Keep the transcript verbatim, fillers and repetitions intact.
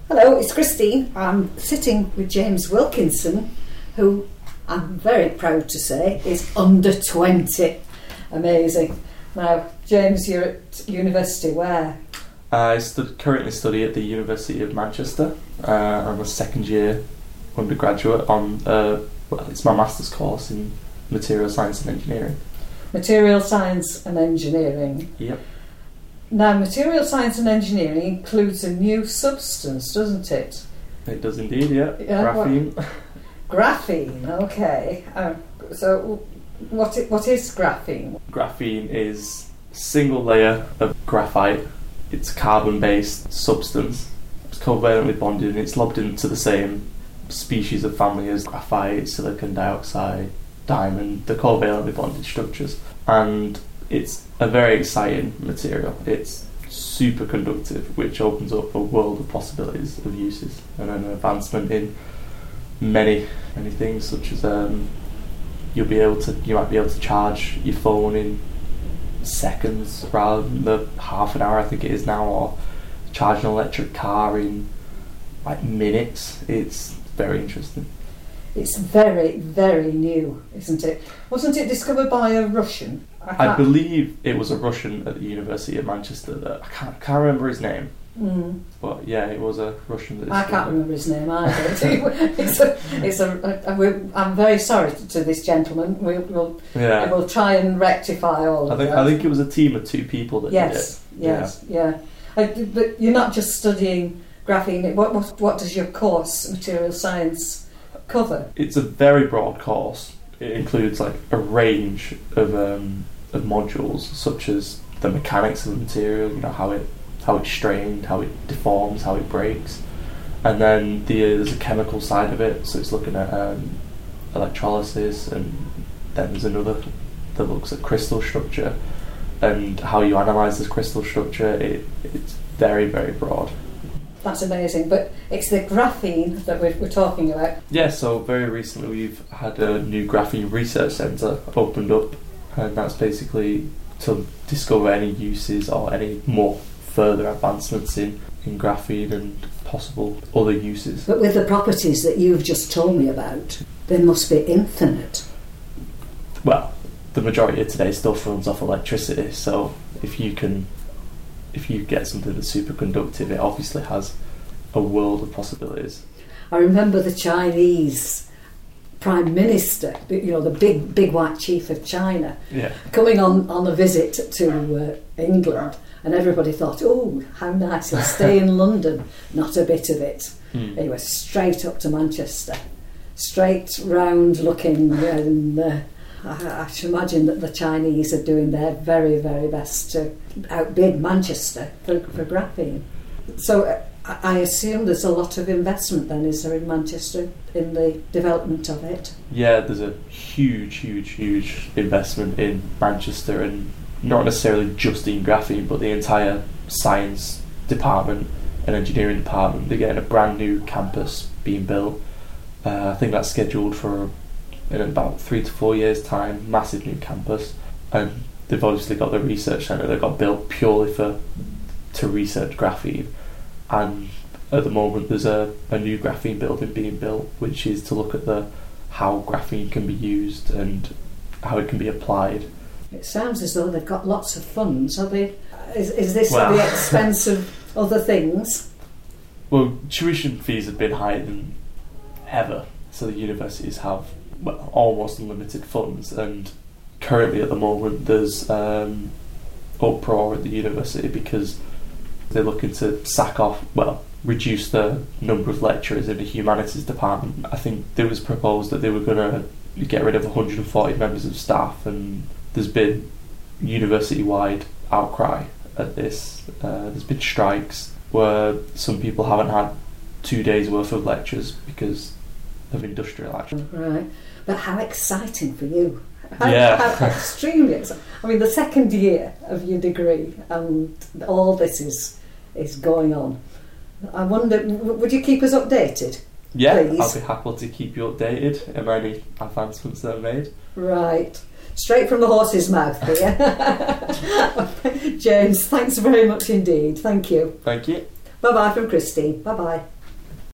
Hello, it's Christine. I'm sitting with James Wilkinson, who I'm very proud to say is under twenty. Amazing. Now, James, you're at university where? I stud- currently study at the University of Manchester. Uh, I'm a second year undergraduate on, uh, well, it's my master's course in Material Science and Engineering. Material Science and Engineering. Yep. Now, Material Science and Engineering includes a new substance, doesn't it? It does indeed, yeah. Yeah, Graphene. What? Graphene, okay. Uh, so, what i- what is graphene? Graphene is a single layer of graphite. It's a carbon-based substance. It's covalently bonded and it's lobbed into the same species of family as graphite, silicon dioxide, diamond, the covalently bonded structures. And it's a very exciting material. It's super conductive, which opens up a world of possibilities of uses and an advancement in many, many things, such as um, you'll be able to, you might be able to charge your phone in seconds rather than the half an hour I think it is now, or charge an electric car in like minutes. It's very interesting. It's very, very new, isn't it? Wasn't it discovered by a Russian? I, I believe it was a Russian at the University of Manchester that I can't, can't remember his name. Mm. But yeah, it was a Russian that I can't remember his name either. it's a, it's a, a, a, I'm very sorry to this gentleman. We, we'll, yeah. we'll try and rectify all I of think that. I think it was a team of two people that yes, did it. Yes, yeah. yeah. I, but you're not just studying graphene. What, what, what does your course, Material Science, cover? It's a very broad course. It includes like a range of um, of modules, such as the mechanics of the material, you know, how it how it's strained, how it deforms, how it breaks, and then the, there's a chemical side of it, so it's looking at um, electrolysis, and then there's another that looks at crystal structure and how you analyse this crystal structure. It, it's very, very broad. That's amazing, but it's the graphene that we're, we're talking about. Yeah, so very recently we've had a new graphene research centre opened up, and that's basically to discover any uses or any more further advancements in, in graphene and possible other uses. But with the properties that you've just told me about, they must be infinite. Well, the majority of today's stuff runs off electricity, so if you can if you get something that's superconductive, it obviously has a world of possibilities. I remember the Chinese Prime Minister, you know, the big big white chief of China, yeah. coming on, on a visit to uh, England, and everybody thought, oh, how nice, he'll stay in London. Not a bit of it. Mm. He went straight up to Manchester, straight round looking, and uh, I, I should imagine that the Chinese are doing their very, very best to outbid Manchester for, for graphene. So uh, I assume there's a lot of investment then, is there, in Manchester in the development of it? Yeah, there's a huge, huge, huge investment in Manchester, and not necessarily just in graphene, but the entire science department and engineering department. They're getting a brand new campus being built. Uh, I think that's scheduled for in about three to four years' time. Massive new campus, and they've obviously got the research centre that got built purely for to research graphene. And at the moment there's a, a new graphene building being built, which is to look at the how graphene can be used and how it can be applied. It sounds as though they've got lots of funds. Are they? Is, is this Well. at the expense of other things? Well, tuition fees have been higher than ever, so the universities have well, almost unlimited funds, and currently at the moment there's um, uproar at the university because they're looking to sack off, well, reduce the number of lecturers in the humanities department. I think there was proposed that they were going to get rid of one hundred forty members of staff, and there's been university-wide outcry at this. Uh, there's been strikes where some people haven't had two days worth of lectures because of industrial action. Right, but how exciting for you! How, Yeah. how extremely exciting. I mean, the second year of your degree, and all this is is going on. I wonder, w- would you keep us updated? Yeah, Please. I'll be happy to keep you updated on any advancements that are made. Right, straight from the horse's mouth here. James, thanks very much indeed. Thank you. Thank you. Bye bye from Christine. Bye bye.